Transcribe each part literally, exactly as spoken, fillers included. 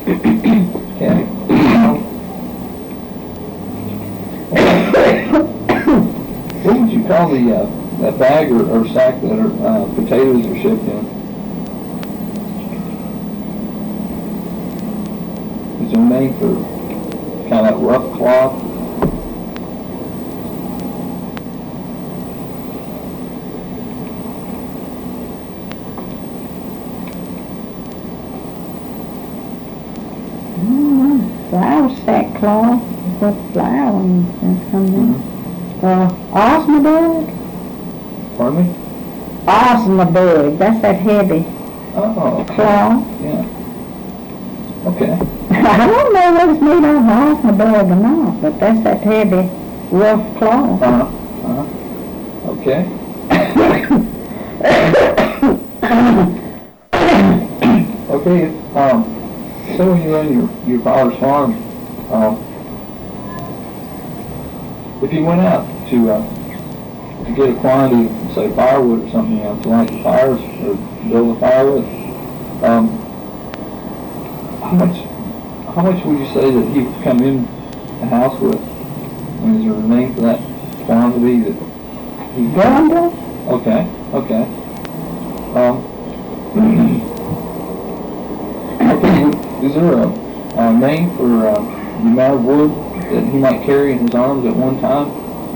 Okay. What would you call the uh, that bag or, or sack that are, uh, potatoes are shipped in? Is there a name for kind of that rough cloth? Mm, flour sackcloth, put flour and something. Uh, Osnaburg? Pardon me? Osnaburg, that's that heavy Oh, okay. cloth. Yeah. Okay. I don't know whether it's made out of Osnaburg or not, but that's that heavy, rough cloth. Uh-huh. Uh-huh. Okay. Okay, um, so when you run your, your father's farm, um, if you went out to, uh, to get a quantity, say firewood or something, you know, to light the fires or build a fire with, um, how much, how much would you say that he would come in the house with? I mean, is there a name for that quantity that he? Bundle? Okay, okay. Um, okay, is there a, a name for uh, the amount of wood that he might carry in his arms at one time?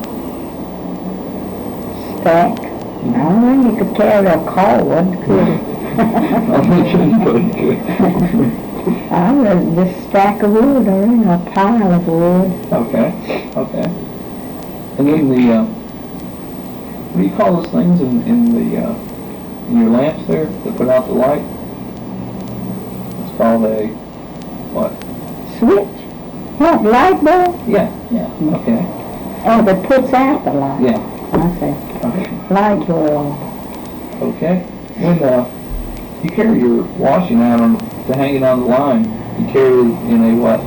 Stack. I don't think you could carry a cord, could you? I'm not sure anybody could. I would just stack of wood or in a pile of wood. Okay, okay. And then the, uh, what do you call those things in, in the, uh, in your lamps there that put out the light? It's called a, what? Switch? What, light bulb? Yeah, yeah, okay, Oh, that puts out the light. yeah, I see. okay, Light bulb. okay. When, uh, you carry your washing out on, to hang it on the line, you carry it in a what?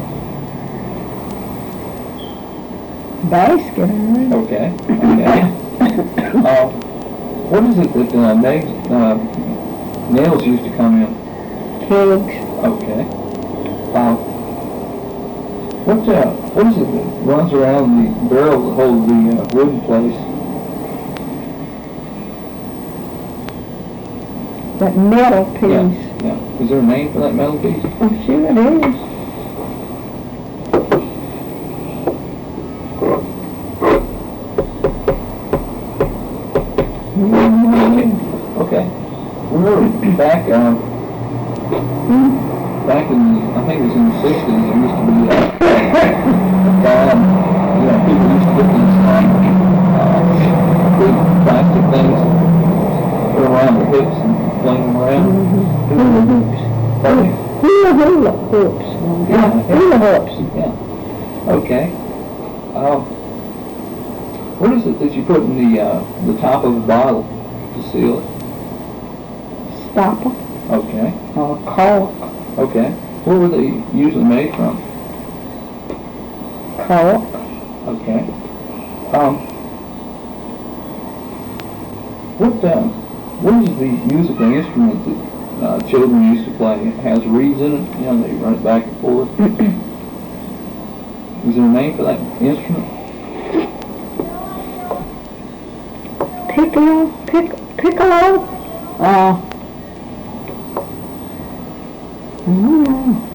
Basket, huh? Okay, okay. Uh, what is it that, uh, nails, uh, nails used to come in? Kegs. Okay. Uh, what, uh, what is it that runs around the barrel that holds the uh, wood in place? That metal piece. Yeah, yeah. Is there a name for that metal piece? Oh, sure it is. Okay, okay. Remember back, um, back in the, I think it was in the sixties, there used to be, uh, um, you know, people used to get these, um, uh, big plastic things, put around their hips and fling them around. Hula hoops. Pardon me? Hula hula hoops. Yeah. Hula hoops. Yeah. Okay. Um, what is it that you put in the, uh, the top of a bottle to seal it? Stopper. Okay. Or cork. Okay. What were they usually made from? Cork. Okay. Um, what, uh, what is the musical instrument that uh, children used to play? It has reeds in it, you know, they run it back and forth. Is there a name for that instrument? Piccolo. Pic piccolo. Uh. I don't know.